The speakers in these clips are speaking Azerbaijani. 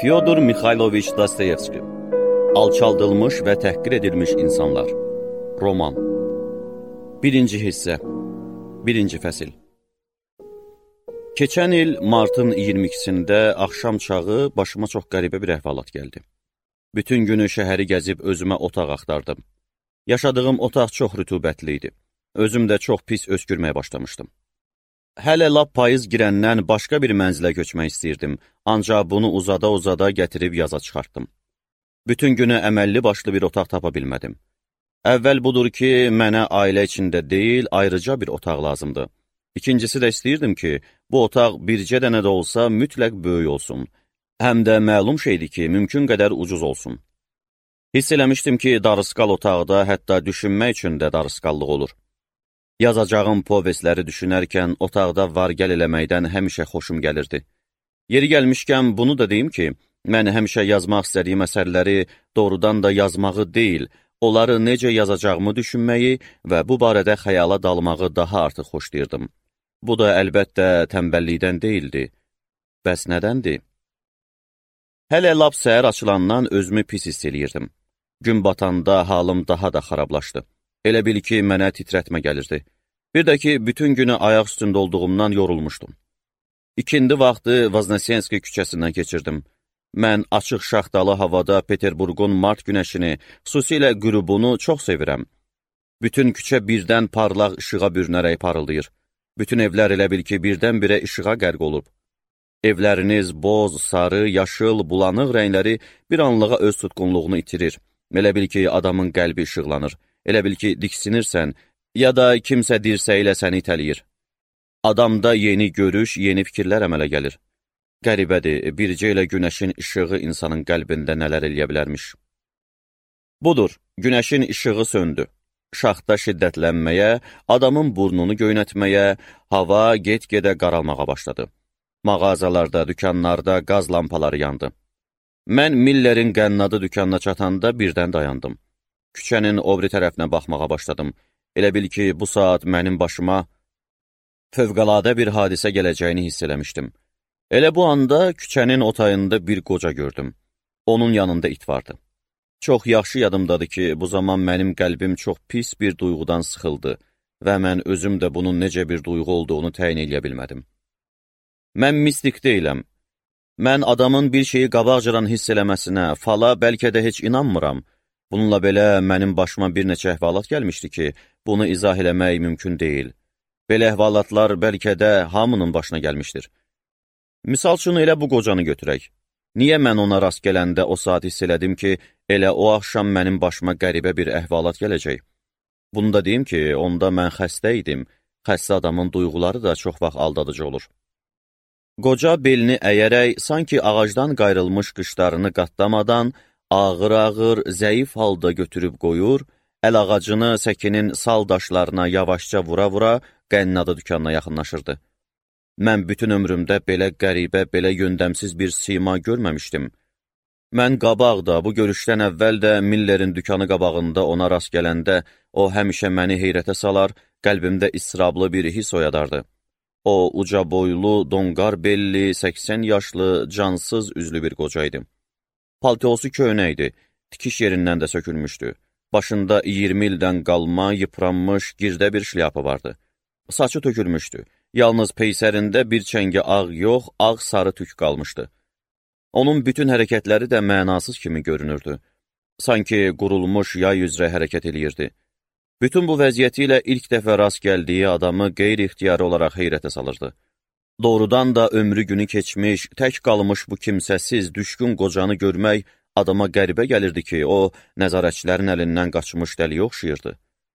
Fyodor Mixayloviç Dostoyevski. Alçaldılmış və təhqir edilmiş insanlar. Roman. 1-ci hissə. 1-ci fəsil. Keçən il martın 22-sində axşam çağı başıma çox qəribə bir əhvalat gəldi. Bütün günü şəhəri gəzib özümə otaq axtardım. Yaşadığım otaq çox rütubətli idi. Özüm də çox pis öskürməyə başlamışdım. Hələ lap payız girəndən başqa bir mənzilə köçmək istəyirdim, ancaq bunu uzada-uzada gətirib yaza çıxartdım. Bütün günü əməlli başlı bir otaq tapa bilmədim. Əvvəl budur ki, mənə ailə içində deyil, ayrıca bir otaq lazımdır. İkincisi də istəyirdim ki, bu otaq bircə dənə də olsa mütləq böyük olsun. Həm də məlum şeydir ki, mümkün qədər ucuz olsun. Hiss eləmişdim ki, darısqal otaqda hətta düşünmək üçün də darısqallıq olur. Yazacağım povestləri düşünərkən otaqda var-gəl eləməkdən həmişə xoşum gəlirdi. Yeri gəlmişkən bunu da deyim ki, mən həmişə yazmaq istədiyim əsərləri doğrudan da yazmağı deyil, onları necə yazacağımı düşünməyi və bu barədə xəyala dalmağı daha artıq xoşlayırdım. Bu da əlbəttə tənbəllikdən deyildi. Bəs nədəndir? Hələ lap səhər açılandan özümü pis hiss eləyirdim. Gün batanda halım daha da xarablaşdı. Elə bil ki, mənə titrətmə gəlirdi. Bir də ki, bütün günü ayaq üstündə olduğumdan yorulmuşdum. İkindi vaxtı Vaznesenski küçəsindən keçirdim. Mən açıq şaxtalı havada Peterburqun mart günəşini, xüsusilə qürubunu çox sevirəm. Bütün küçə birdən parlaq işığa bürünərək parıldayır. Bütün evlər elə bil ki, birdən-birə işığa qərq olub. Evləriniz boz, sarı, yaşıl, bulanıq rəngləri bir anlığa öz tutqunluğunu itirir. Elə bil ki, adamın qəlbi işıqlanır. Elə bil ki, diksinirsən, ya da kimsə dirsəyilə səni itələyir. Adamda yeni görüş, yeni fikirlər əmələ gəlir. Qəribədir, bircə ilə günəşin işığı insanın qəlbində nələr eləyə bilərmiş. Budur, günəşin işığı söndü. Şaxta şiddətlənməyə, adamın burnunu göynətməyə, hava get-gedə qaralmağa başladı. Mağazalarda, dükanlarda qaz lampaları yandı. Mən Miller'in qənnadı dükanına çatanda birdən dayandım. Küçənin o biri tərəfinə baxmağa başladım. Elə bil ki, bu saat mənim başıma fövqəladə bir hadisə gələcəyini hiss eləmişdim. Elə bu anda küçənin otayında bir qoca gördüm. Onun yanında it vardı. Çox yaxşı yadımdadır ki, bu zaman mənim qəlbim çox pis bir duyğudan sıxıldı və mən özüm də bunun necə bir duyğu olduğunu təyin eləyə bilmədim. Mən mistik deyiləm. Mən adamın bir şeyi qabaqcadan hiss eləməsinə, fala bəlkə də heç inanmıram. Bununla belə mənim başıma bir neçə əhvalat gəlmişdi ki, bunu izah eləmək mümkün deyil. Belə əhvalatlar bəlkə də hamının başına gəlmişdir. Misal üçün elə bu qocanı götürək. Niyə mən ona rast gələndə o saat hiss elədim ki, elə o axşam mənim başıma qəribə bir əhvalat gələcək? Bunu da deyim ki, onda mən xəstə idim. Xəstə adamın duyğuları da çox vaxt aldadıcı olur. Qoca belini əyərək, sanki ağacdan qayrılmış qışlarını qatlamadan, ağır-ağır, zəif halda götürüb qoyur, əl ağacını səkinin sal daşlarına yavaşca vura-vura qənnadı dükanına yaxınlaşırdı. Mən bütün ömrümdə belə qəribə, belə yöndəmsiz bir sima görməmişdim. Mən qabaqda, bu görüşdən əvvəl də Miller'in dükanı qabağında ona rast gələndə, o həmişə məni heyrətə salar, qəlbimdə israblı bir his oyadardı. O, uca boylu, donqar belli, 80 yaşlı, cansız üzlü bir qocaydı. Paltosu köynəkdi, tikiş yerindən də sökülmüşdü. Başında 20 ildən qalma, yıpranmış, girdə bir şlyapa vardı. Saçı tökülmüşdü. Yalnız peysərində bir çəngi ağ yox, ağ-sarı tük qalmışdı. Onun bütün hərəkətləri də mənasız kimi görünürdü. Sanki qurulmuş yay üzrə hərəkət eləyirdi. Bütün bu vəziyyəti ilə ilk dəfə rast gəldiyi adamı qeyri-ixtiyari olaraq heyrətə salırdı. Doğrudan da ömrü günü keçmiş, tək qalmış bu kimsəsiz, düşkün qocanı görmək adama qəribə gəlirdi ki, o, nəzarətçilərin əlindən qaçmış dəliyə oxşayırdı.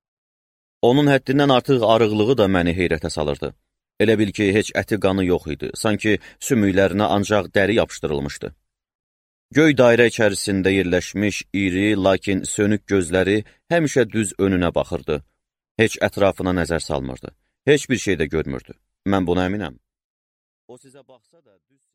Onun həddindən artıq arıqlığı da məni heyrətə salırdı. Elə bil ki, heç əti qanı yox idi, sanki sümüklərinə ancaq dəri yapışdırılmışdı. Göy dairə içərisində yerləşmiş, iri, lakin sönük gözləri həmişə düz önünə baxırdı. Heç ətrafına nəzər salmırdı. Heç bir şey də görmürdü. Mən buna əminəm. O sizə baxsa da düz